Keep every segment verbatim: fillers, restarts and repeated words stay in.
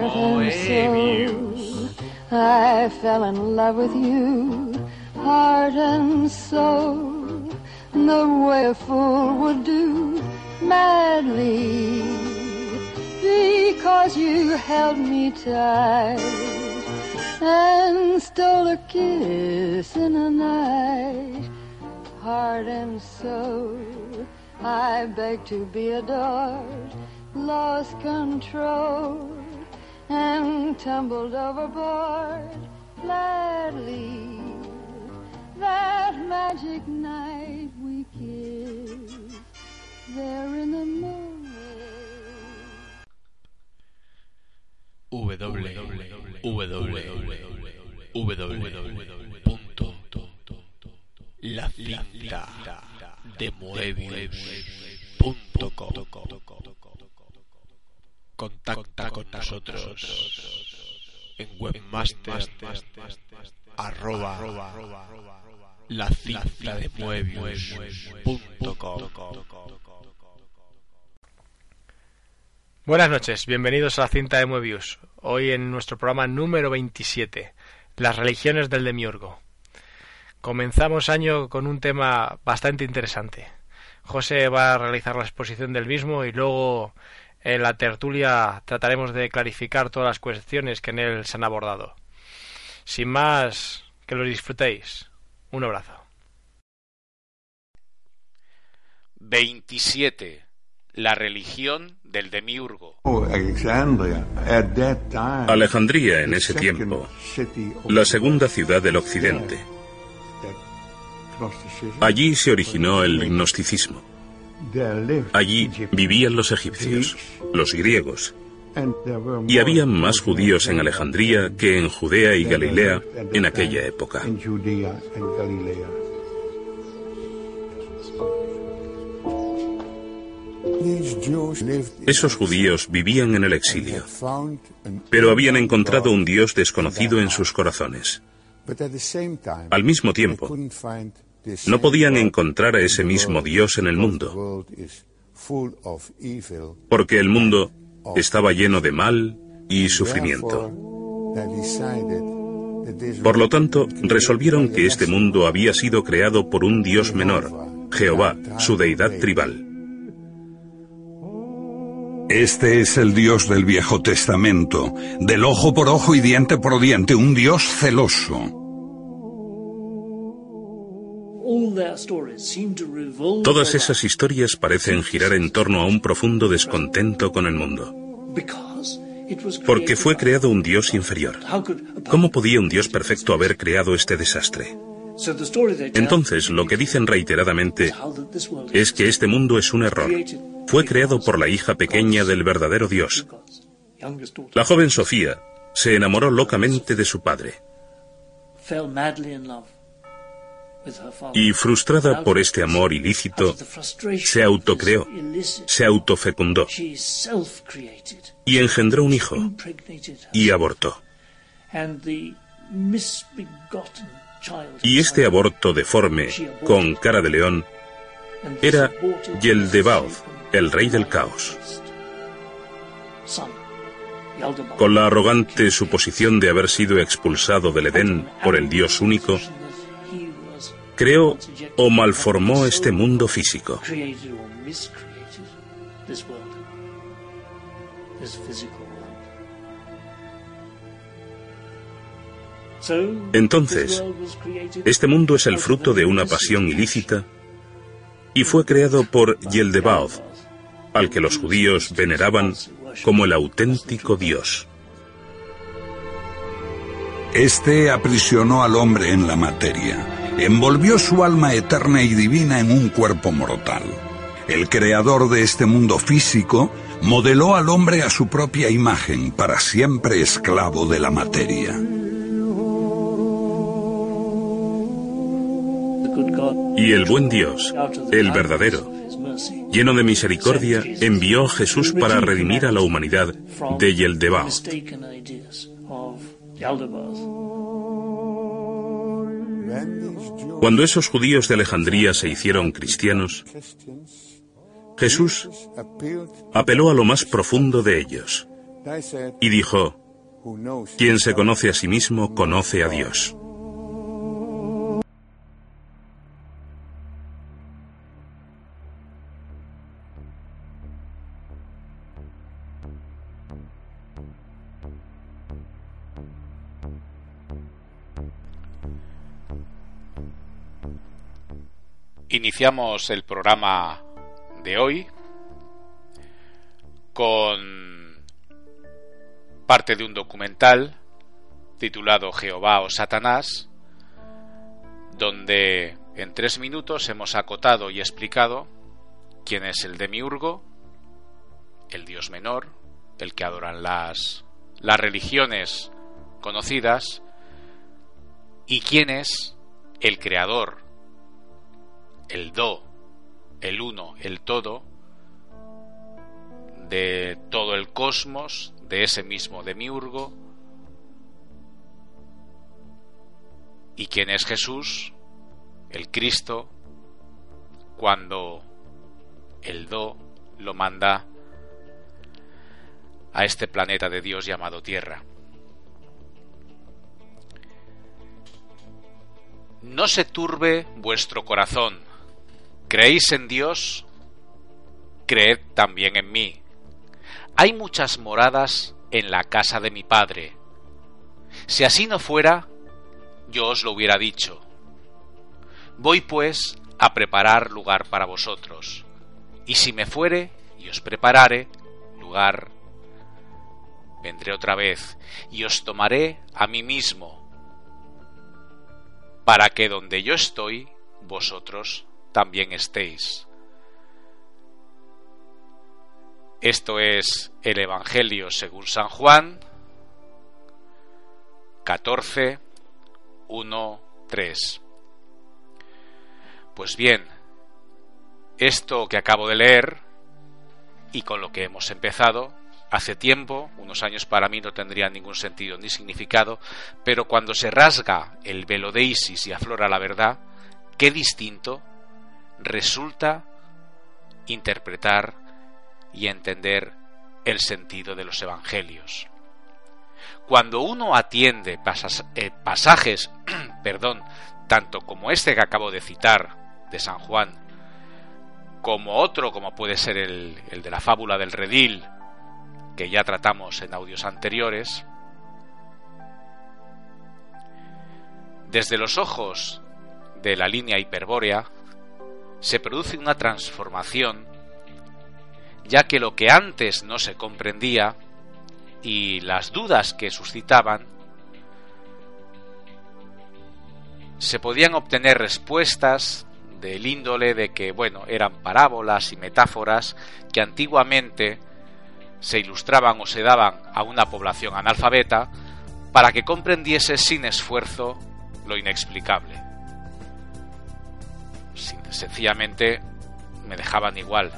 heart and soul. I fell in love with you, heart and soul, the way a fool would do, madly, because you held me tight and stole a kiss in the night. Heart and soul, I begged to be adored, lost control, and tumbled overboard gladly. That magic night we kissed there in the moonlight. W W W punto la cinta de Moebius punto com. Contacta con nosotros en webmaster arroba la cinta de Moebius punto com. Buenas noches, bienvenidos a la cinta de Moebius. Hoy en nuestro programa número veintisiete, las religiones del Demiurgo. Comenzamos año con un tema bastante interesante. José va a realizar la exposición del mismo y luego en la tertulia trataremos de clarificar todas las cuestiones que en él se han abordado. Sin más, que lo disfrutéis. Un abrazo. veintisiete. La religión del Demiurgo. Alejandría en ese tiempo, la segunda ciudad del occidente. Allí se originó el gnosticismo. Allí vivían los egipcios, los griegos, y había más judíos en Alejandría que en Judea y Galilea en aquella época. Esos judíos vivían en el exilio, pero habían encontrado un Dios desconocido en sus corazones. Al mismo tiempo, no podían encontrar a ese mismo Dios en el mundo, porque el mundo estaba lleno de mal y sufrimiento. Por lo tanto, resolvieron que este mundo había sido creado por un Dios menor, Jehová, su deidad tribal. Este es el Dios del Viejo Testamento, del ojo por ojo y diente por diente, un Dios celoso. Todas esas historias parecen girar en torno a un profundo descontento con el mundo, porque fue creado un Dios inferior. ¿Cómo podía un Dios perfecto haber creado este desastre? Entonces, lo que dicen reiteradamente es que este mundo es un error. Fue creado por la hija pequeña del verdadero Dios. La joven Sofía se enamoró locamente de su padre. Y frustrada por este amor ilícito, se autocreó, se autofecundó y engendró un hijo y abortó. Y este aborto deforme, con cara de león, era Yeldebaoth, el rey del caos. Con la arrogante suposición de haber sido expulsado del Edén por el Dios único, creó o malformó este mundo físico. Entonces, este mundo es el fruto de una pasión ilícita y fue creado por Yeldebaoth, al que los judíos veneraban como el auténtico Dios. Este aprisionó al hombre en la materia, envolvió su alma eterna y divina en un cuerpo mortal. El creador de este mundo físico modeló al hombre a su propia imagen, para siempre esclavo de la materia. Y el buen Dios, el verdadero, lleno de misericordia, envió a Jesús para redimir a la humanidad de Yeldebaoth. Cuando esos judíos de Alejandría se hicieron cristianos, Jesús apeló a lo más profundo de ellos, Y dijo: quien se conoce a sí mismo, conoce a Dios. Iniciamos el programa de hoy con parte de un documental titulado Jehová o Satanás, donde en tres minutos hemos acotado y explicado quién es el demiurgo, el dios menor, el que adoran las, las religiones conocidas, y quién es el creador, el do, el uno, el todo, de todo el cosmos, de ese mismo demiurgo, y quién es Jesús, el Cristo, cuando el do lo manda a este planeta de Dios llamado Tierra. No se turbe vuestro corazón. ¿Creéis en Dios? Creed también en mí. Hay muchas moradas en la casa de mi Padre. Si así no fuera, yo os lo hubiera dicho. Voy pues a preparar lugar para vosotros. Y si me fuere y os preparare lugar, vendré otra vez y os tomaré a mí mismo, para que donde yo estoy, vosotros también estéis. Esto es el Evangelio según San Juan catorce, uno, tres. Pues bien, esto que acabo de leer y con lo que hemos empezado hace tiempo, unos años, para mí no tendría ningún sentido ni significado, pero cuando se rasga el velo de Isis y aflora la verdad, qué distinto resulta interpretar y entender el sentido de los evangelios. Cuando uno atiende pasas, eh, pasajes perdón, tanto como este que acabo de citar de San Juan, como otro como puede ser el, el de la fábula del redil, que ya tratamos en audios anteriores, desde los ojos de la línea hiperbórea se produce una transformación, ya que lo que antes no se comprendía y las dudas que suscitaban, se podían obtener respuestas del índole de que, bueno, eran parábolas y metáforas que antiguamente se ilustraban o se daban a una población analfabeta para que comprendiese sin esfuerzo lo inexplicable. Sencillamente me dejaban igual.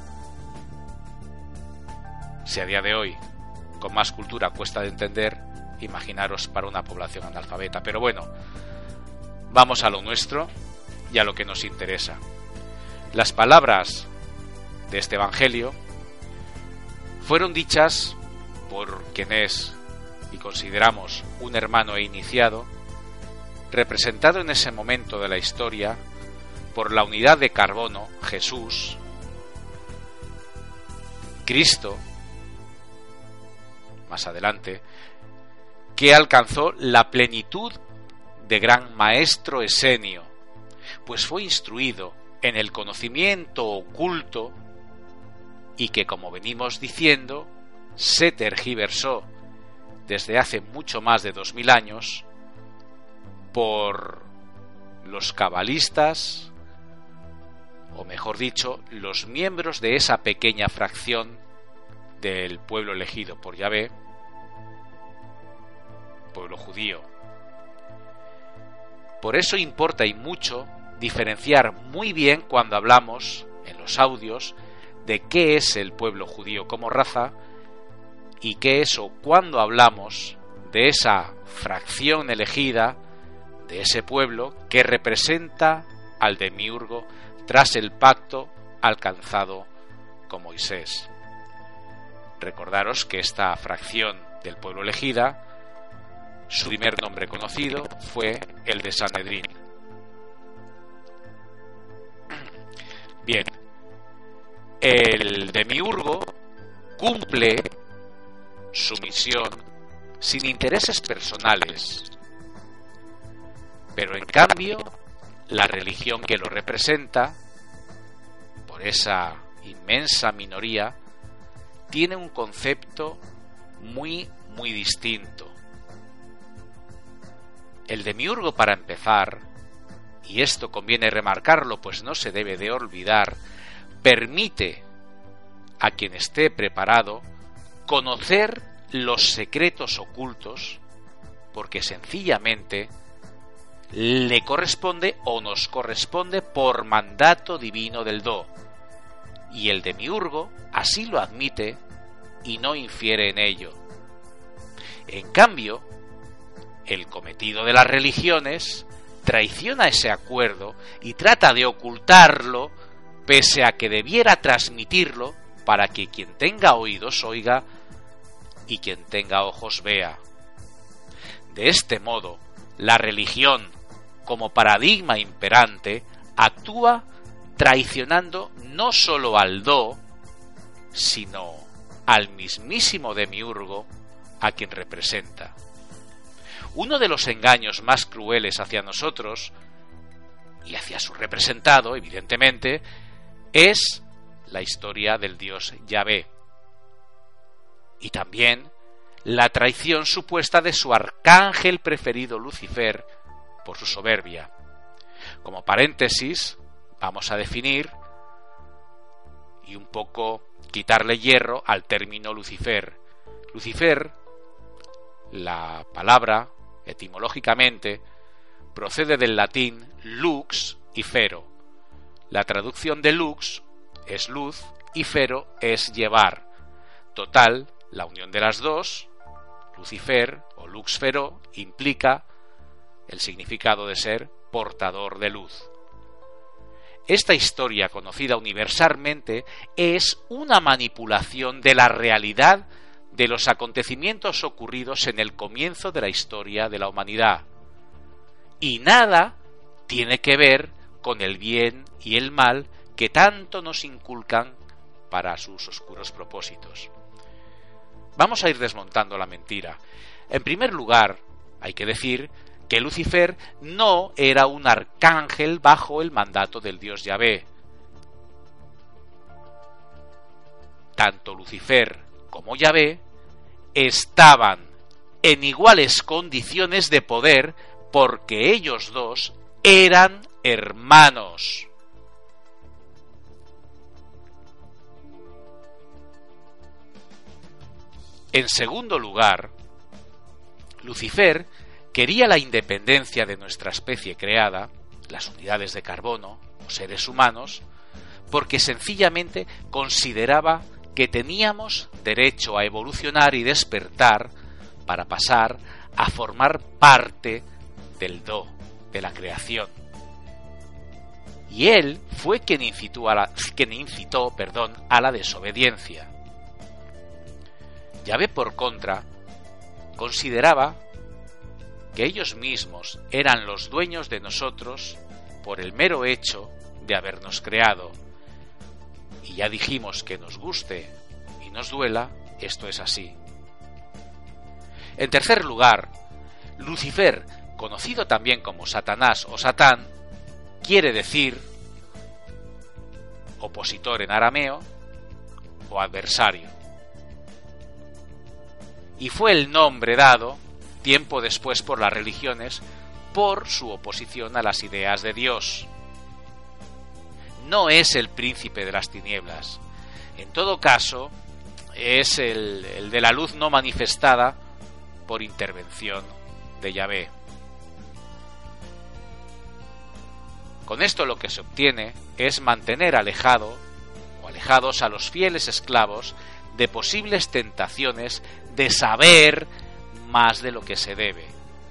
Si a día de hoy, con más cultura, cuesta de entender, imaginaros para una población analfabeta. Pero bueno, vamos a lo nuestro y a lo que nos interesa. Las palabras de este Evangelio fueron dichas por quien es, y consideramos, un hermano e iniciado, representado en ese momento de la historia por la unidad de carbono, Jesús, Cristo, más adelante, que alcanzó la plenitud de gran maestro esenio, pues fue instruido en el conocimiento oculto y que, como venimos diciendo, se tergiversó desde hace mucho más de dos mil años por los cabalistas, o mejor dicho, los miembros de esa pequeña fracción del pueblo elegido por Yahvé, pueblo judío. Por eso importa y mucho diferenciar muy bien cuando hablamos en los audios de qué es el pueblo judío como raza y qué es o cuando hablamos de esa fracción elegida de ese pueblo que representa al demiurgo tras el pacto alcanzado con Moisés. Recordaros que esta fracción del pueblo elegida, su primer nombre conocido fue el de Sanedrín. Bien, el demiurgo cumple su misión sin intereses personales, pero en cambio la religión que lo representa, por esa inmensa minoría, tiene un concepto muy, muy distinto. El demiurgo, para empezar, y esto conviene remarcarlo pues no se debe de olvidar, permite a quien esté preparado conocer los secretos ocultos, porque sencillamente le corresponde o nos corresponde por mandato divino del Do, y el demiurgo así lo admite y no infiere en ello. En cambio, el cometido de las religiones traiciona ese acuerdo y trata de ocultarlo, pese a que debiera transmitirlo para que quien tenga oídos oiga y quien tenga ojos vea. De este modo, la religión, como paradigma imperante, actúa traicionando no sólo al Do, sino al mismísimo demiurgo a quien representa. Uno de los engaños más crueles hacia nosotros, y hacia su representado, evidentemente, es la historia del dios Yahvé, y también la traición supuesta de su arcángel preferido Lucifer por su soberbia. Como paréntesis, vamos a definir y un poco quitarle hierro al término Lucifer. Lucifer, la palabra etimológicamente procede del latín lux y fero. La traducción de lux es luz y fero es llevar. Total, la unión de las dos, Lucifer o lux fero, implica el significado de ser portador de luz. Esta historia, conocida universalmente, es una manipulación de la realidad de los acontecimientos ocurridos en el comienzo de la historia de la humanidad, y nada tiene que ver con el bien y el mal que tanto nos inculcan para sus oscuros propósitos. Vamos a ir desmontando la mentira. En primer lugar, hay que decir que Lucifer no era un arcángel bajo el mandato del dios Yahvé. Tanto Lucifer como Yahvé estaban en iguales condiciones de poder porque ellos dos eran hermanos. En segundo lugar, Lucifer quería la independencia de nuestra especie creada, las unidades de carbono o seres humanos, porque sencillamente consideraba que teníamos derecho a evolucionar y despertar para pasar a formar parte del Do, de la creación. Y él fue quien incitó a la, quien incitó, perdón, a la desobediencia. Yahvé, por contra, consideraba que ellos mismos eran los dueños de nosotros por el mero hecho de habernos creado. Y ya dijimos que nos guste y nos duela, esto es así. En tercer lugar, Lucifer, conocido también como Satanás o Satán, quiere decir opositor en arameo o adversario. Y fue el nombre dado tiempo después por las religiones por su oposición a las ideas de Dios. No es el príncipe de las tinieblas. En todo caso, es el, el de la luz no manifestada por intervención de Yahvé. Con esto lo que se obtiene es mantener alejado o alejados a los fieles esclavos de posibles tentaciones de saber más de lo que se debe.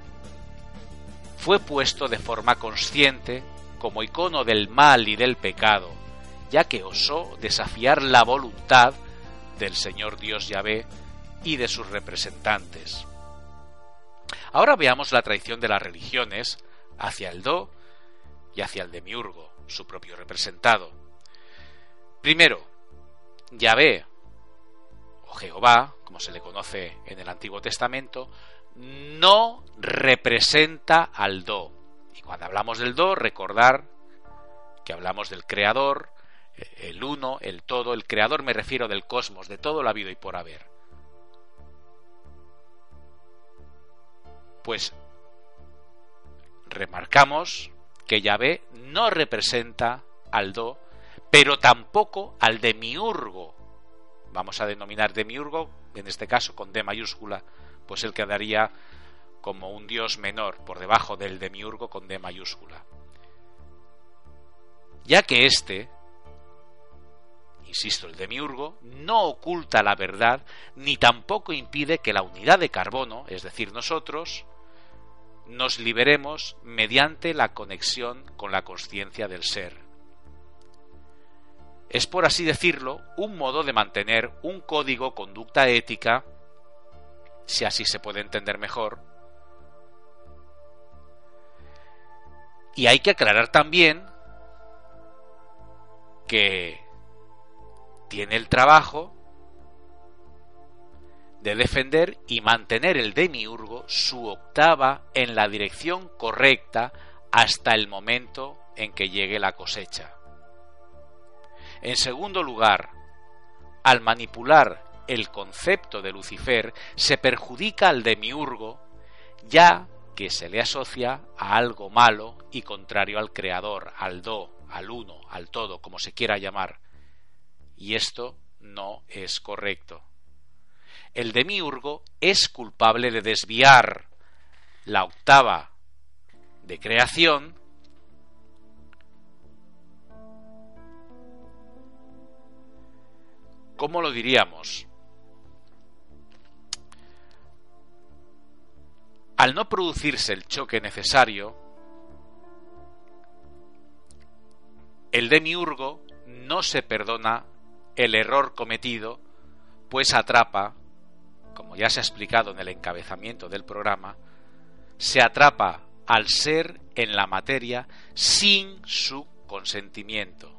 Fue puesto de forma consciente como icono del mal y del pecado, ya que osó desafiar la voluntad del Señor Dios Yahvé y de sus representantes. Ahora veamos la traición de las religiones hacia el Do y hacia el Demiurgo, su propio representado. Primero, Yahvé, o Jehová, como se le conoce en el Antiguo Testamento, no representa al Do. Y cuando hablamos del Do, recordar que hablamos del Creador, el Uno, el Todo. El Creador me refiero del cosmos, de todo lo habido y por haber. Pues remarcamos que Yahvé no representa al Do, pero tampoco al Demiurgo. Vamos a denominar Demiurgo, en este caso con D mayúscula, pues él quedaría como un dios menor, por debajo del Demiurgo con D mayúscula. Ya que éste, insisto, el Demiurgo, no oculta la verdad, ni tampoco impide que la unidad de carbono, es decir, nosotros, nos liberemos mediante la conexión con la consciencia del ser. Es, por así decirlo, un modo de mantener un código conducta ética, si así se puede entender mejor. Y hay que aclarar también que tiene el trabajo de defender y mantener el Demiurgo su octava en la dirección correcta hasta el momento en que llegue la cosecha. En segundo lugar, al manipular el concepto de Lucifer, se perjudica al Demiurgo, ya que se le asocia a algo malo y contrario al Creador, al Do, al Uno, al Todo, como se quiera llamar. Y esto no es correcto. El Demiurgo es culpable de desviar la octava de creación ¿cómo lo diríamos? Al no producirse el choque necesario, el Demiurgo no se perdona el error cometido, pues atrapa, como ya se ha explicado en el encabezamiento del programa, se atrapa al ser en la materia sin su consentimiento.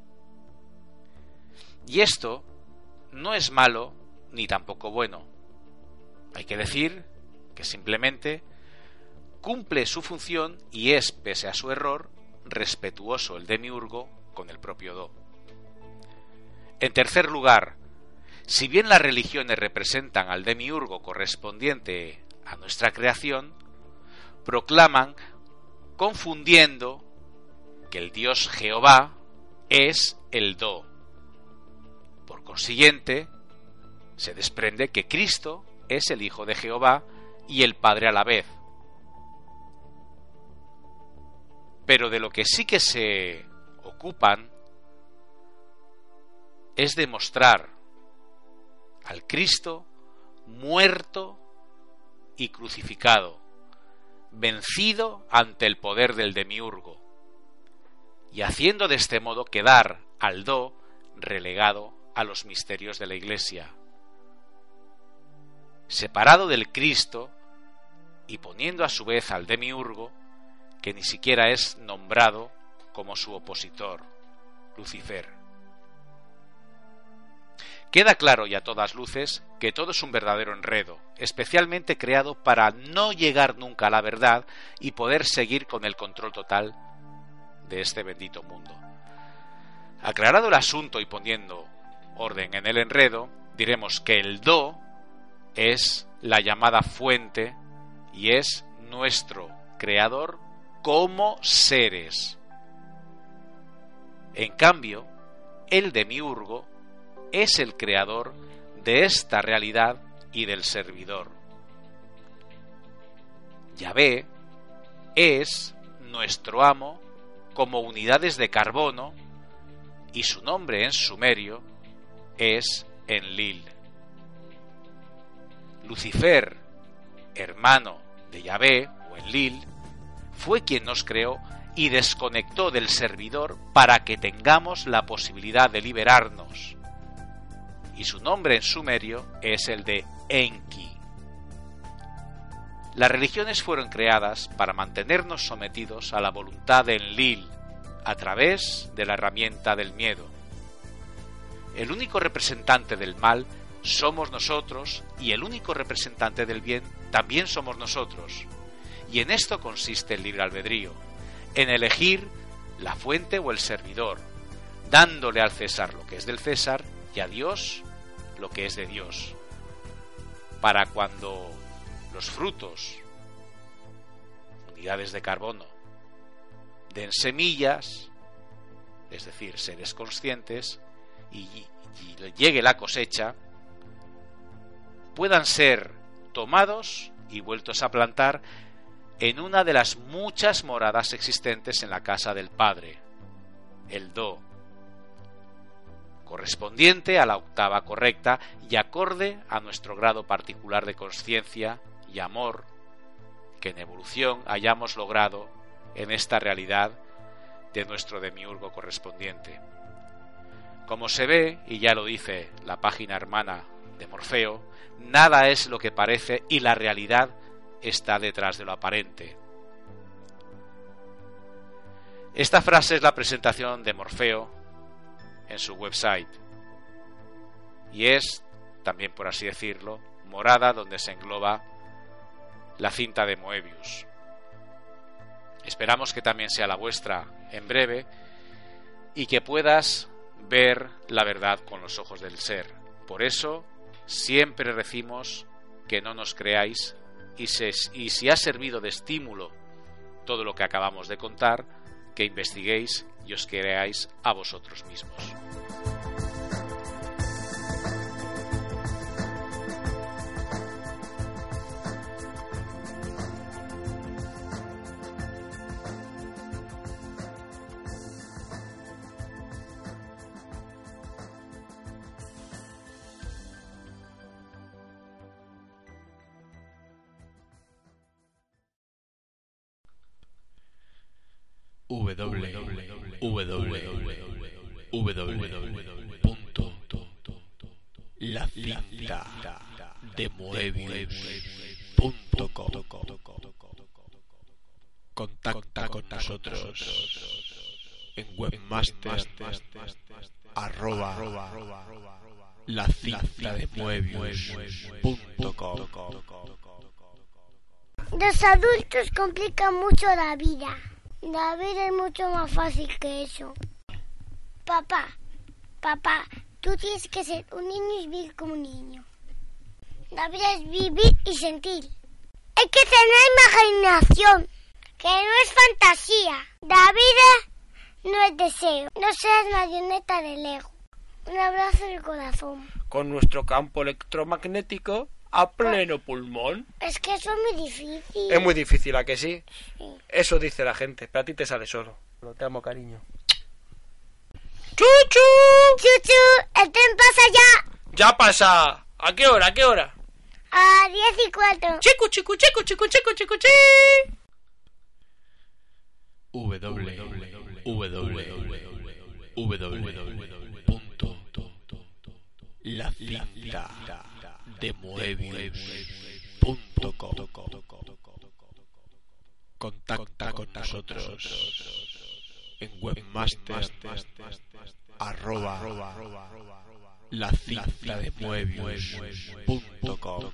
Y esto no es malo ni tampoco bueno. Hay que decir que simplemente cumple su función y es, pese a su error, respetuoso el Demiurgo con el propio Do. En tercer lugar, si bien las religiones representan al Demiurgo correspondiente a nuestra creación, proclaman confundiendo que el Dios Jehová es el Do. Por consiguiente, se desprende que Cristo es el Hijo de Jehová y el Padre a la vez. Pero de lo que sí que se ocupan es demostrar al Cristo muerto y crucificado, vencido ante el poder del Demiurgo, y haciendo de este modo quedar al Do relegado a los misterios de la Iglesia, separado del Cristo y poniendo a su vez al Demiurgo, que ni siquiera es nombrado como su opositor, Lucifer. Queda claro y a todas luces que todo es un verdadero enredo, especialmente creado para no llegar nunca a la verdad y poder seguir con el control total de este bendito mundo. Aclarado el asunto y poniendo orden en el enredo, diremos que el Do es la llamada fuente y es nuestro creador como seres. En cambio, el Demiurgo es el creador de esta realidad y del servidor. Yahvé es nuestro amo como unidades de carbono y su nombre en sumerio es Enlil. Lucifer, hermano de Yahvé o Enlil, fue quien nos creó y desconectó del servidor para que tengamos la posibilidad de liberarnos. y su nombre en sumerio es el de Enki. Las religiones fueron creadas para mantenernos sometidos a la voluntad de Enlil a través de la herramienta del miedo. El único representante del mal somos nosotros y el único representante del bien también somos nosotros. Y en esto consiste el libre albedrío, en elegir la fuente o el servidor, dándole al César lo que es del César y a Dios lo que es de Dios. Para cuando los frutos, unidades de carbono, den semillas, es decir, seres conscientes, y, y llegue la cosecha, puedan ser tomados y vueltos a plantar en una de las muchas moradas existentes en la casa del Padre, el Do, correspondiente a la octava correcta y acorde a nuestro grado particular de conciencia y amor que en evolución hayamos logrado en esta realidad de nuestro demiurgo correspondiente. Como se ve, y ya lo dice la página hermana de Morfeo, nada es lo que parece y la realidad está detrás de lo aparente. Esta frase es la presentación de Morfeo en su website y es, también por así decirlo, morada donde se engloba la cinta de Moebius. Esperamos que también sea la vuestra en breve y que puedas ver la verdad con los ojos del ser. Por eso siempre decimos que no nos creáis y, se, y si ha servido de estímulo todo lo que acabamos de contar, que investiguéis y os creáis a vosotros mismos. la cinta de Moebius punto com. Contacta con nosotros en webmaster arroba la cinta de Moebius punto com. Los adultos complican mucho la vida. La vida es mucho más fácil que eso. Papá, papá, tú tienes que ser un niño y vivir como un niño. La vida es vivir y sentir. Hay que tener imaginación, que no es fantasía. La vida no es deseo. No seas marioneta del ego. Un abrazo del corazón. Con nuestro campo electromagnético a pleno pulmón. Es que eso es muy difícil. Es muy difícil, ¿a que sí? Sí. Eso dice la gente, pero a ti te sale solo. Lo te amo, cariño. ¡Chuchu! Chuchu, el tren pasa ya. ¡Ya pasa! ¿A qué hora? ¿A qué hora? A diez y cuatro. Chico, chico, chico, chico, chico, chico, chi. W W punto la cinta de Moebius punto com. Contacta con nosotros en webmaster arroba la cinta de Moebius punto com.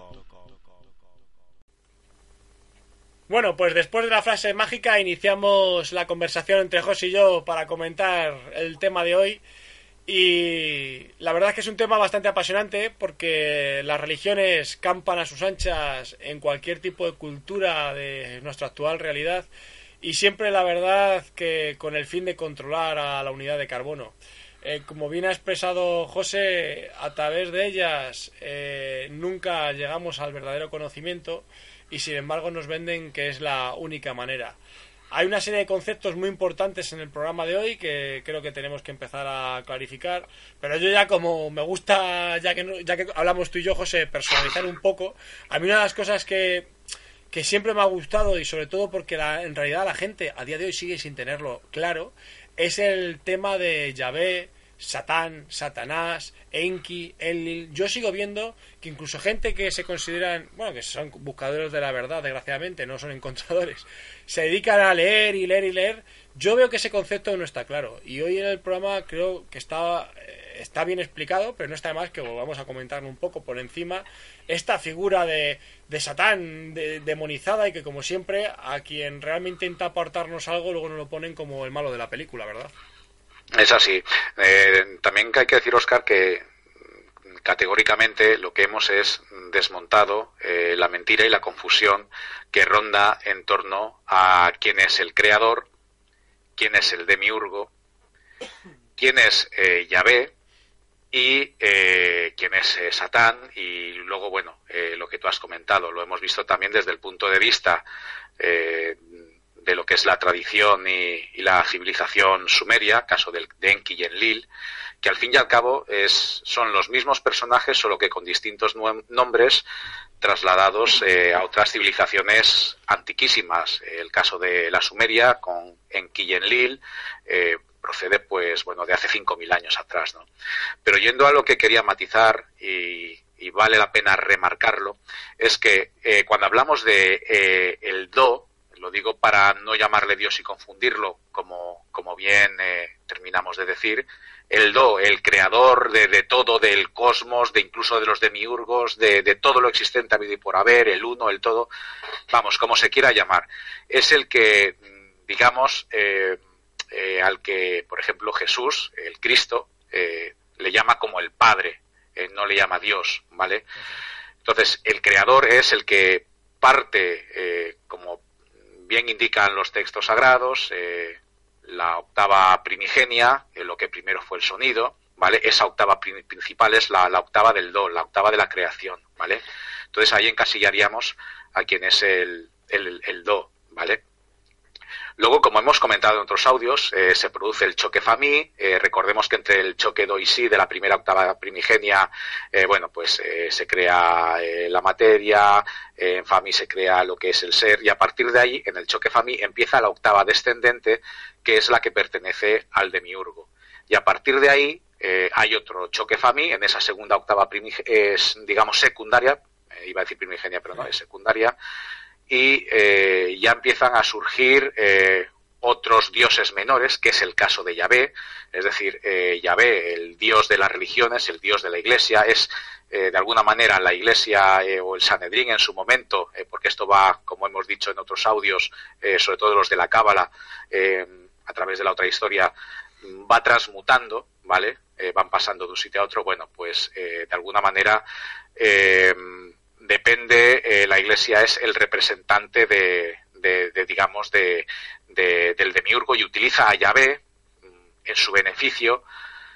Bueno, pues después de la frase mágica iniciamos la conversación entre José y yo para comentar el tema de hoy. Y la verdad es que es un tema bastante apasionante porque las religiones campan a sus anchas en cualquier tipo de cultura de nuestra actual realidad y siempre la verdad que con el fin de controlar a la unidad de carbono. Eh, como bien ha expresado José, a través de ellas eh, nunca llegamos al verdadero conocimiento y sin embargo nos venden que es la única manera. Hay una serie de conceptos muy importantes en el programa de hoy que creo que tenemos que empezar a clarificar, pero yo ya como me gusta, ya que no, ya que hablamos tú y yo, José, personalizar un poco, a mí una de las cosas que, que siempre me ha gustado y sobre todo porque la, en realidad la gente a día de hoy sigue sin tenerlo claro, es el tema de Yahvé, Satán, Satanás, Enki, Enlil. Yo sigo viendo que incluso gente que se consideran, bueno, que son buscadores de la verdad, desgraciadamente, no son encontradores, se dedican a leer y leer y leer. Yo veo que ese concepto no está claro. Y hoy en el programa creo que está, está bien explicado, pero no está de más que volvamos a comentarlo un poco por encima. Esta figura de, de Satán de, demonizada y que, como siempre, a quien realmente intenta aportarnos algo, luego nos lo ponen como el malo de la película, ¿verdad? Es así. Eh, también hay que decir, Óscar, que categóricamente lo que hemos es desmontado eh, la mentira y la confusión que ronda en torno a quién es el creador, quién es el demiurgo, quién es eh, Yahvé y eh, quién es eh, Satán. Y luego, bueno, eh, lo que tú has comentado, lo hemos visto también desde el punto de vista eh, de lo que es la tradición y, y la civilización sumeria, caso del, de Enki y Enlil, que al fin y al cabo es, son los mismos personajes, solo que con distintos nombres trasladados eh, a otras civilizaciones antiquísimas. El caso de la Sumeria con Enki y Enlil eh, procede, pues, bueno, de hace cinco mil años atrás, ¿no? Pero yendo a lo que quería matizar y, y vale la pena remarcarlo, es que eh, cuando hablamos de eh, el Do, lo digo para no llamarle Dios y confundirlo, como, como bien eh, terminamos de decir, el Do, el creador de, de todo, del cosmos, de incluso de los demiurgos, de, de todo lo existente habido y por haber, el uno, el todo, vamos, como se quiera llamar, es el que, digamos, eh, eh, al que, por ejemplo, Jesús, el Cristo, eh, le llama como el Padre, eh, no le llama Dios, ¿vale? Entonces, el creador es el que parte, eh, como bien indican los textos sagrados, eh, la octava primigenia, eh, lo que primero fue el sonido, ¿vale? Esa octava prin- principal es la, la octava del Do, la octava de la creación, ¿vale? Entonces ahí encasillaríamos a quien es el, el, el Do, ¿vale? Luego, como hemos comentado en otros audios, eh, se produce el choque Fa-Mi. Eh, recordemos que entre el choque Do y Si de la primera octava primigenia, eh, bueno, pues eh, se crea eh, la materia, eh, en Fa-Mi se crea lo que es el ser, y a partir de ahí, en el choque Fa-Mi, empieza la octava descendente, que es la que pertenece al demiurgo. Y a partir de ahí eh, hay otro choque Fa-Mi, en esa segunda octava primig- es, digamos, secundaria, eh, iba a decir primigenia, pero no, es secundaria, y eh, ya empiezan a surgir eh, otros dioses menores, que es el caso de Yahvé, es decir, eh, Yahvé, el dios de las religiones, el dios de la Iglesia, es eh, de alguna manera la Iglesia eh, o el Sanedrín en su momento, eh, porque esto va, como hemos dicho en otros audios, eh, sobre todo los de la Cábala, eh, a través de la otra historia, va transmutando, ¿vale? Eh, van pasando de un sitio a otro. Bueno, pues eh, de alguna manera eh, depende, eh, la Iglesia es el representante de, de, de digamos, de, de, del demiurgo, y utiliza a Yahvé en su beneficio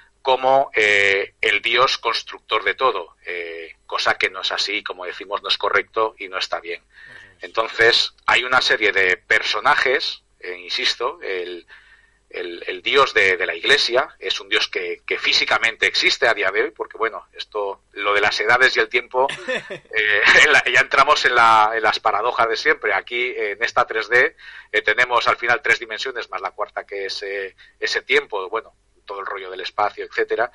como eh, el Dios constructor de todo, eh, cosa que no es así, como decimos, no es correcto y no está bien. Entonces, hay una serie de personajes, eh, insisto, el El, el Dios de, de la Iglesia es un Dios que, que físicamente existe a día de hoy, porque bueno, esto, lo de las edades y el tiempo, eh, la, ya entramos en, la, en las paradojas de siempre. Aquí en esta tres D eh, tenemos al final tres dimensiones más la cuarta, que es eh, ese tiempo, bueno, todo el rollo del espacio, etcétera.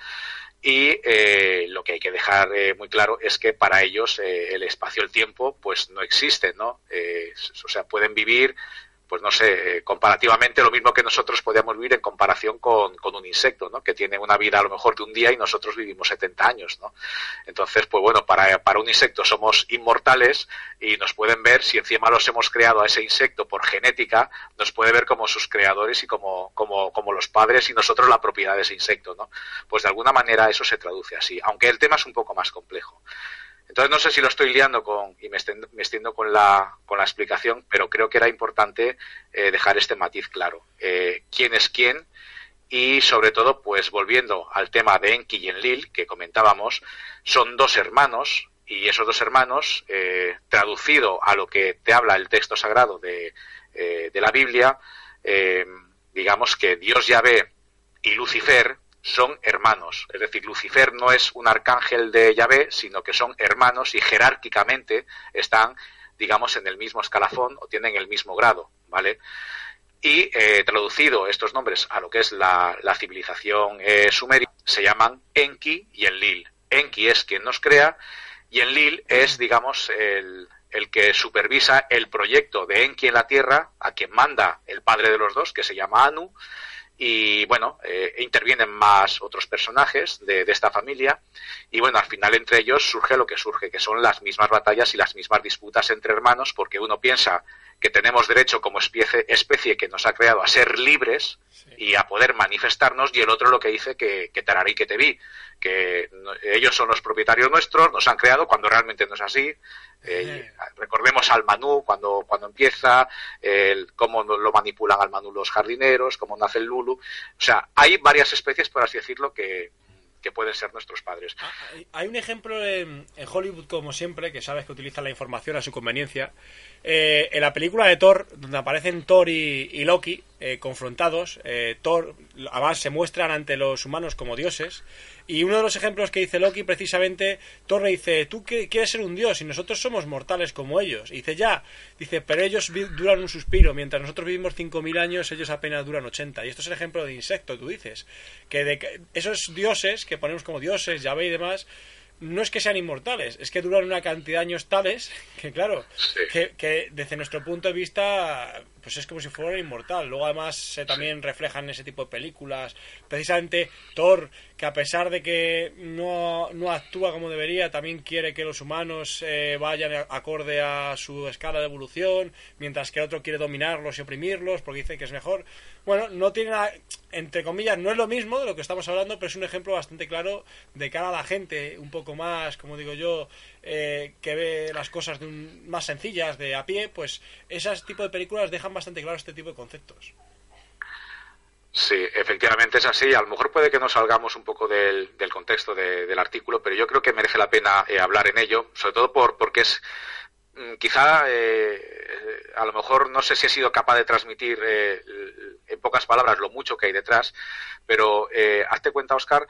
Y eh, lo que hay que dejar eh, muy claro es que para ellos eh, el espacio y el tiempo pues no existen, ¿no? Eh, o sea, pueden vivir, pues no sé, eh, comparativamente lo mismo que nosotros podíamos vivir en comparación con, con un insecto, ¿no? Que tiene una vida a lo mejor de un día y nosotros vivimos setenta años, ¿no? Entonces, pues bueno, para, para un insecto somos inmortales y nos pueden ver, si encima los hemos creado a ese insecto por genética, nos puede ver como sus creadores y como, como, como los padres, y nosotros la propiedad de ese insecto, ¿no? Pues de alguna manera eso se traduce así, aunque el tema es un poco más complejo. Entonces no sé si lo estoy liando con y me extiendo, me extiendo con la con la explicación, pero creo que era importante eh, dejar este matiz claro. Eh, ¿Quién es quién? Y sobre todo, pues volviendo al tema de Enki y Enlil, que comentábamos, son dos hermanos, y esos dos hermanos, eh, traducido a lo que te habla el texto sagrado de, eh, de la Biblia, eh, digamos que Dios Yahvé y Lucifer son hermanos, es decir, Lucifer no es un arcángel de Yahvé, sino que son hermanos y jerárquicamente están, digamos, en el mismo escalafón o tienen el mismo grado, ¿vale? y eh, traducido estos nombres a lo que es la, la civilización eh, sumeria, se llaman Enki y Enlil. Enki es quien nos crea y Enlil es, digamos, el, el que supervisa el proyecto de Enki en la Tierra, a quien manda el padre de los dos, que se llama Anu. Y bueno, eh, intervienen más otros personajes de, de esta familia y bueno, al final entre ellos surge lo que surge, que son las mismas batallas y las mismas disputas entre hermanos, porque uno piensa que tenemos derecho como especie, especie que nos ha creado a ser libres y a poder manifestarnos, y el otro lo que dice que, que tararí que te vi, que ellos son los propietarios nuestros, nos han creado, cuando realmente no es así. Eh, recordemos al Manú cuando cuando empieza, el, cómo lo manipulan al Manú los jardineros, cómo nace el Lulu. O sea, hay varias especies, por así decirlo, que, que pueden ser nuestros padres. Hay un ejemplo en, en Hollywood, como siempre, que sabes que utilizan la información a su conveniencia. Eh, en la película de Thor, donde aparecen Thor y, y Loki eh, confrontados, eh, Thor además se muestran ante los humanos como dioses. Y uno de los ejemplos que dice Loki, precisamente, Thor le dice, tú quieres ser un dios y nosotros somos mortales como ellos. Y dice, ya, dice, pero ellos duran un suspiro, mientras nosotros vivimos cinco mil años, ellos apenas duran ochenta. Y esto es el ejemplo de insecto, tú dices, que de esos dioses que ponemos como dioses, Yahvé y demás, no es que sean inmortales, es que duran una cantidad de años tales que, claro, sí. que, que desde nuestro punto de vista, pues es como si fuera inmortal. Luego además se también reflejan en ese tipo de películas, precisamente Thor, que a pesar de que no, no actúa como debería, también quiere que los humanos eh, vayan acorde a su escala de evolución, mientras que el otro quiere dominarlos y oprimirlos porque dice que es mejor. Bueno, no tiene nada, entre comillas, no es lo mismo de lo que estamos hablando, pero es un ejemplo bastante claro de cara a la gente un poco más, como digo yo, eh, que ve las cosas de un, más sencillas, de a pie. Pues ese tipo de películas dejan bastante claro este tipo de conceptos. Sí, efectivamente es así. A lo mejor puede que nos salgamos un poco del, del contexto de, del artículo, pero yo creo que merece la pena eh, hablar en ello, sobre todo por porque es quizá eh, a lo mejor no sé si he sido capaz de transmitir eh, en pocas palabras lo mucho que hay detrás, pero eh, hazte cuenta, Óscar,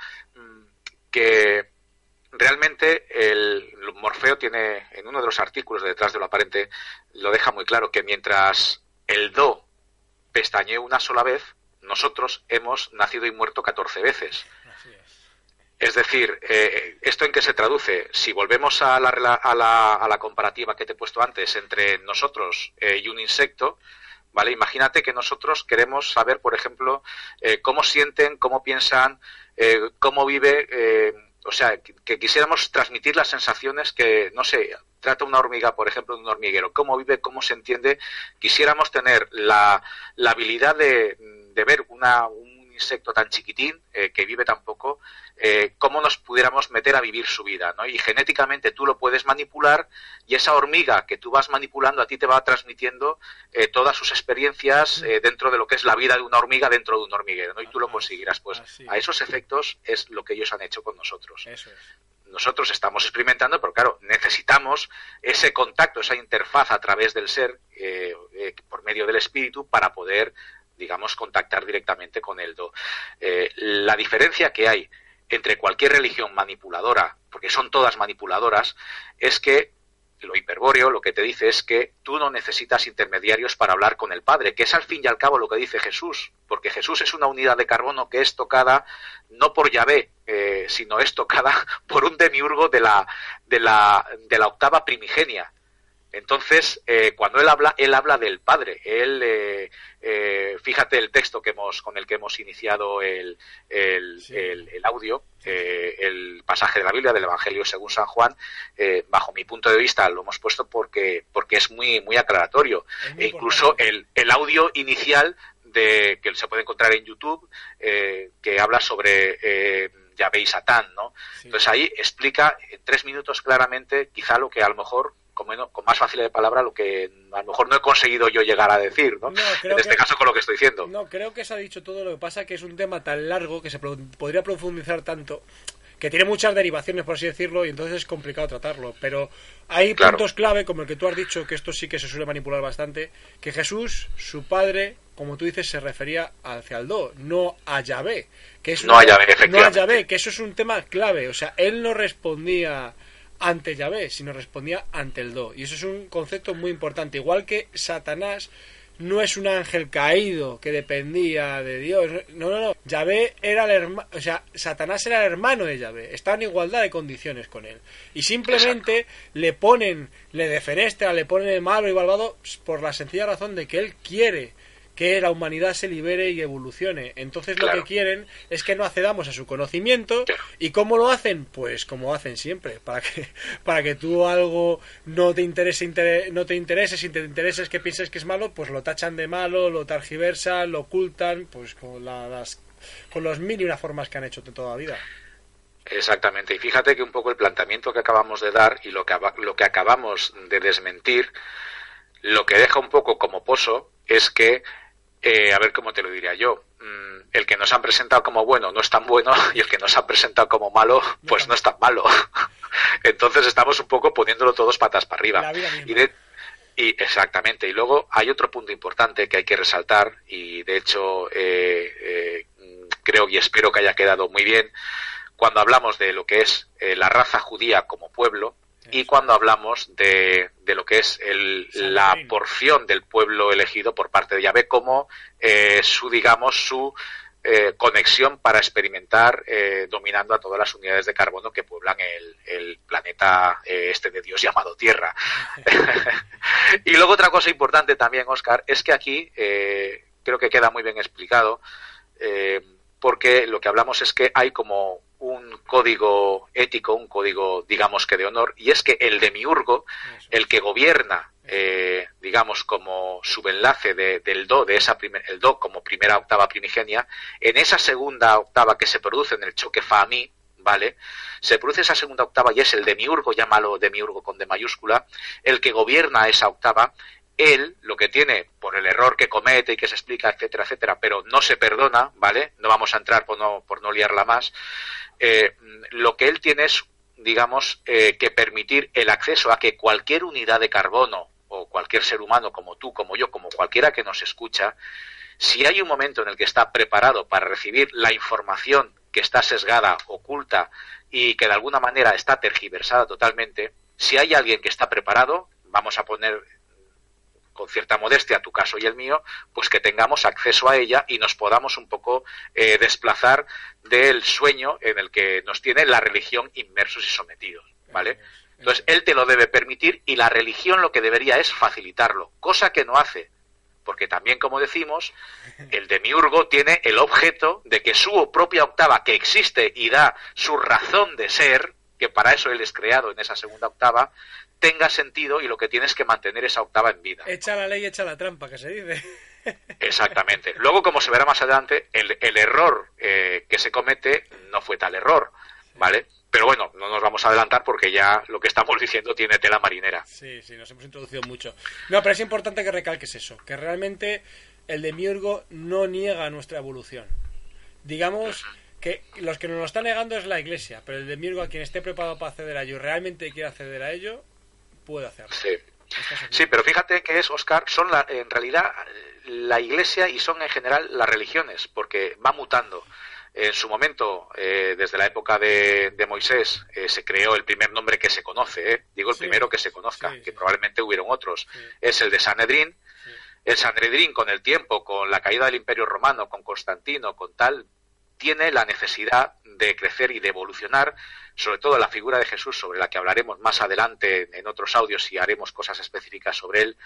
que realmente el Morfeo tiene, en uno de los artículos de Detrás de lo Aparente, lo deja muy claro, que mientras el Do pestañeó una sola vez, nosotros hemos nacido y muerto catorce veces. Así es. Es decir, eh, ¿esto en qué se traduce? Si volvemos a la, a, la, a la comparativa que te he puesto antes entre nosotros eh, y un insecto, ¿vale? Imagínate que nosotros queremos saber, por ejemplo, eh, cómo sienten, cómo piensan, eh, cómo vive, eh, o sea, que, que quisiéramos transmitir las sensaciones que, no sé, trata una hormiga, por ejemplo, de un hormiguero, cómo vive, cómo se entiende. Quisiéramos tener la, la habilidad de, de ver una, un insecto tan chiquitín, eh, que vive tan poco, eh, cómo nos pudiéramos meter a vivir su vida, ¿no? Y genéticamente tú lo puedes manipular, y esa hormiga que tú vas manipulando a ti te va transmitiendo eh, todas sus experiencias eh, dentro de lo que es la vida de una hormiga dentro de un hormiguero, ¿no? Y tú lo conseguirás. Pues a esos efectos es lo que ellos han hecho con nosotros. Eso es. Nosotros estamos experimentando, pero claro, necesitamos ese contacto, esa interfaz a través del ser, eh, eh, por medio del espíritu, para poder, digamos, contactar directamente con el Do. Eh, la diferencia que hay entre cualquier religión manipuladora, porque son todas manipuladoras, es que lo hiperbóreo lo que te dice es que tú no necesitas intermediarios para hablar con el Padre, que es al fin y al cabo lo que dice Jesús, porque Jesús es una unidad de carbono que es tocada no por Yahvé, eh, sino es tocada por un demiurgo de la, de la, de la octava primigenia. Entonces, eh, cuando él habla, él habla del Padre. Él, eh, eh, fíjate el texto que hemos, con el que hemos iniciado el, el, sí. el, el audio, eh, el pasaje de la Biblia, del Evangelio según San Juan, eh, bajo mi punto de vista lo hemos puesto porque, porque es muy, muy aclaratorio. Muy e incluso el, el audio inicial de que se puede encontrar en YouTube, eh, que habla sobre eh, Yahvé y Satán, ¿no? Sí. Entonces ahí explica en tres minutos claramente, quizá lo que a lo mejor Con, menos, con más facilidad de palabra, lo que a lo mejor no he conseguido yo llegar a decir, ¿no? no en este que, caso con lo que estoy diciendo. No, creo que se ha dicho todo. Lo que pasa que es un tema tan largo que se pro, podría profundizar tanto, que tiene muchas derivaciones, por así decirlo, y entonces es complicado tratarlo. Pero hay claro. puntos clave, como el que tú has dicho, que esto sí que se suele manipular bastante, que Jesús, su padre, como tú dices, se refería hacia el Do, no a Yahvé. Que es no una, a Yahvé, efectivamente. No a Yahvé, que eso es un tema clave. O sea, él no respondía ante Yahvé, sino respondía ante el Do. Y eso es un concepto muy importante. Igual que Satanás no es un ángel caído que dependía de Dios. No, no, no. Yahvé era el hermano, o sea, Satanás era el hermano de Yahvé. Estaba en igualdad de condiciones con él. Y simplemente Exacto. le ponen, le defenestran, le ponen malo y malvado por la sencilla razón de que él quiere que la humanidad se libere y evolucione. Entonces claro. lo que quieren es que no accedamos a su conocimiento. ¿Y cómo lo hacen? Pues como hacen siempre, para que para que tú algo no te interese, inter, no te interese, si te intereses que pienses que es malo, pues lo tachan de malo, lo targiversan, lo ocultan, pues con la, las con los mil y una formas que han hecho de toda la vida. Exactamente, y fíjate que un poco el planteamiento que acabamos de dar y lo que lo que acabamos de desmentir, lo que deja un poco como pozo es que Eh, a ver cómo te lo diría yo, mm, el que nos han presentado como bueno no es tan bueno y el que nos han presentado como malo pues no es tan malo. Entonces estamos un poco poniéndolo todos patas para arriba. Y, de, y exactamente, y luego hay otro punto importante que hay que resaltar y de hecho eh, eh, creo y espero que haya quedado muy bien cuando hablamos de lo que es eh, la raza judía como pueblo. Y cuando hablamos de, de lo que es el, la porción del pueblo elegido por parte de Yahvé como eh, su, digamos, su eh, conexión para experimentar eh, dominando a todas las unidades de carbono que pueblan el, el planeta eh, este de Dios llamado Tierra. Y luego otra cosa importante también, Óscar, es que aquí eh, creo que queda muy bien explicado eh, porque lo que hablamos es que hay como un código ético, un código, digamos que de honor, y es que el demiurgo, el que gobierna, eh, digamos, como subenlace de, del do, de esa primer, el do como primera octava primigenia, en esa segunda octava que se produce en el choque fa mi, ¿vale? Se produce esa segunda octava y es el demiurgo, llámalo demiurgo con D mayúscula, el que gobierna esa octava. Él, lo que tiene, por el error que comete y que se explica, etcétera, etcétera, pero no se perdona, ¿vale? No vamos a entrar por no, por no liarla más. Eh, lo que él tiene es, digamos, eh, que permitir el acceso a que cualquier unidad de carbono o cualquier ser humano como tú, como yo, como cualquiera que nos escucha, si hay un momento en el que está preparado para recibir la información que está sesgada, oculta y que de alguna manera está tergiversada totalmente, si hay alguien que está preparado, vamos a poner con cierta modestia tu caso y el mío, pues que tengamos acceso a ella y nos podamos un poco eh, desplazar del sueño en el que nos tiene la religión inmersos y sometidos, ¿vale? Entonces él te lo debe permitir y la religión lo que debería es facilitarlo, cosa que no hace, porque también, como decimos, el demiurgo tiene el objeto de que su propia octava, que existe y da su razón de ser, que para eso él es creado en esa segunda octava, tenga sentido y lo que tienes que mantener esa octava en vida. Echa la ley, echa la trampa, que se dice. Exactamente. Luego, como se verá más adelante, el, el error eh, que se comete no fue tal error, ¿vale? Pero bueno, no nos vamos a adelantar porque ya lo que estamos diciendo tiene tela marinera. Sí, sí, nos hemos introducido mucho. No, pero es importante que recalques eso, que realmente el demiurgo no niega nuestra evolución. Digamos que los que nos lo están negando es la Iglesia, pero el demiurgo, a quien esté preparado para acceder a ello y realmente quiere acceder a ello, puede hacerlo. Sí. Sí, pero fíjate que es, Óscar, son la, en realidad la Iglesia y son en general las religiones, porque va mutando. En su momento, eh, desde la época de, de Moisés, eh, se creó el primer nombre que se conoce, eh, digo el sí. primero que se conozca, sí, que sí. probablemente hubieron otros, sí. es el de Sanedrín. Sí. El Sanedrín, con el tiempo, con la caída del Imperio Romano, con Constantino, con tal, tiene la necesidad de crecer y de evolucionar, sobre todo la figura de Jesús, sobre la que hablaremos más adelante en otros audios y haremos cosas específicas sobre él.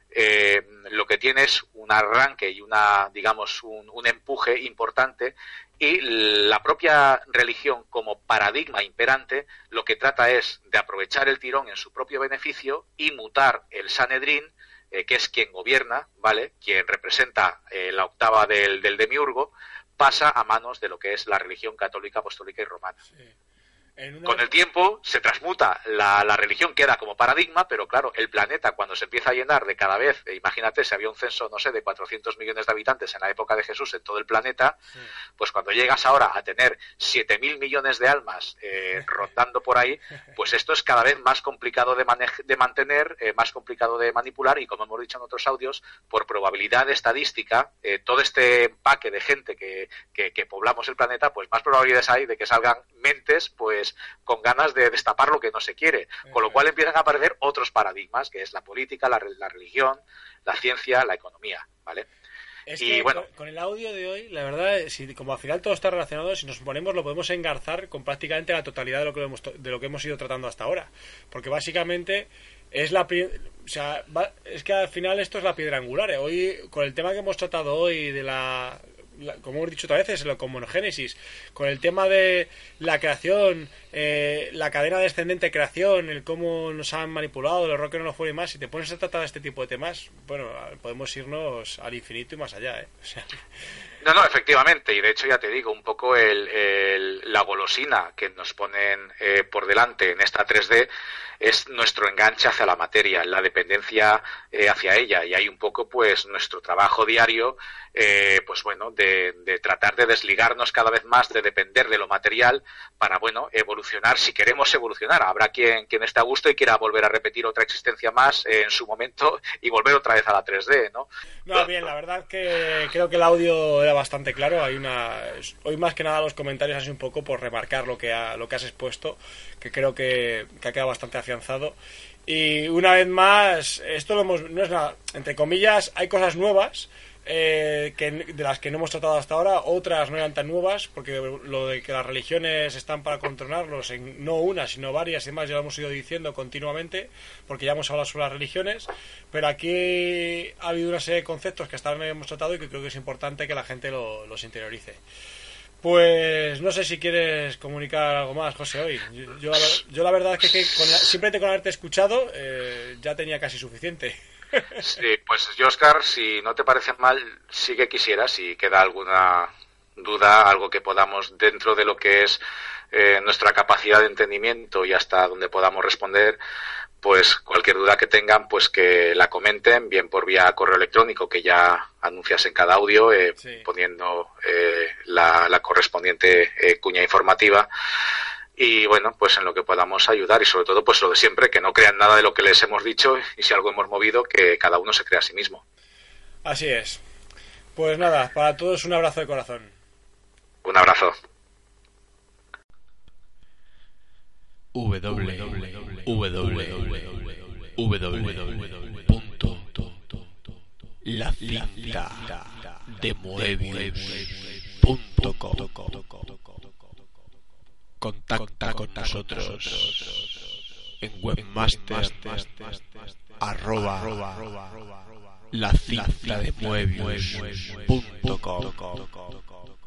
Eh, lo que tiene es un arranque y una, digamos, un, un empuje importante, y la propia religión como paradigma imperante lo que trata es de aprovechar el tirón en su propio beneficio y mutar el Sanedrín, eh, que es quien gobierna, ¿vale?, quien representa eh, la octava del, del demiurgo, pasa a manos de lo que es la religión católica, apostólica y romana. Sí. En una... Con el tiempo se transmuta, la, la religión queda como paradigma, pero claro, el planeta cuando se empieza a llenar de cada vez, eh, imagínate si había un censo, no sé, de cuatrocientos millones de habitantes en la época de Jesús en todo el planeta, sí. pues cuando llegas ahora a tener siete mil millones de almas eh, rondando por ahí, pues esto es cada vez más complicado de, manej- de mantener, eh, más complicado de manipular, y como hemos dicho en otros audios, por probabilidad estadística, eh, todo este empaque de gente que, que, que poblamos el planeta, pues más probabilidades hay de que salgan mentes, pues pues con ganas de destapar lo que no se quiere, con lo cual empiezan a aparecer otros paradigmas, que es la política, la, la religión, la ciencia, la economía, ¿vale? Es y que bueno, con, con el audio de hoy, la verdad, si como al final todo está relacionado, si nos ponemos lo podemos engarzar con prácticamente la totalidad de lo que hemos, de lo que hemos ido tratando hasta ahora, porque básicamente es la, o sea, va, es que al final esto es la piedra angular, ¿eh? Hoy con el tema que hemos tratado hoy de la, la como hemos dicho otras veces, la comunogénesis, con el tema de la creación, eh, la cadena descendente de creación, el cómo nos han manipulado, el error que no nos fue y más, si te pones a tratar este tipo de temas, bueno, podemos irnos al infinito y más allá, ¿eh? O sea... No, no, efectivamente, y de hecho ya te digo, un poco el, el, la golosina que nos ponen eh, por delante en esta tres D es nuestro enganche hacia la materia, la dependencia eh, hacia ella, y hay un poco pues nuestro trabajo diario, eh, pues bueno, de, de tratar de desligarnos cada vez más, de depender de lo material para, bueno, evolucionar, si queremos evolucionar. Habrá quien, quien esté a gusto y quiera volver a repetir otra existencia más eh, en su momento y volver otra vez a la tres D, ¿no? No, bien, la verdad que creo que el audio era bastante claro. Hay una, hoy más que nada los comentarios así un poco por remarcar lo que ha, lo que has expuesto, que creo que, que ha quedado bastante afianzado. Y una vez más, esto lo hemos, no es nada, entre comillas, hay cosas nuevas eh, que, de las que no hemos tratado hasta ahora, otras no eran tan nuevas, porque lo de que las religiones están para controlarlos, en, no una, sino varias y demás, ya lo hemos ido diciendo continuamente, porque ya hemos hablado sobre las religiones, pero aquí ha habido una serie de conceptos que hasta ahora no hemos tratado y que creo que es importante que la gente lo, los interiorice. Pues no sé si quieres comunicar algo más, José, hoy. Yo, yo, yo la verdad es que, que con la, simplemente con haberte escuchado eh, ya tenía casi suficiente. Sí, pues yo, Oscar, si no te parece mal, sí que quisiera, si queda alguna duda, algo que podamos, dentro de lo que es eh, nuestra capacidad de entendimiento y hasta donde podamos responder, pues cualquier duda que tengan, pues que la comenten, bien por vía correo electrónico, que ya anuncias en cada audio, eh, sí. poniendo eh, la, la correspondiente eh, cuña informativa. Y bueno, pues en lo que podamos ayudar, y sobre todo pues lo de siempre, que no crean nada de lo que les hemos dicho, y si algo hemos movido, que cada uno se crea a sí mismo. Así es. Pues nada, para todos un abrazo de corazón. Un abrazo. W W W punto la cinta de Moebius punto com. Contacta con nosotros en webmaster arroba la cinta de Moebius punto com.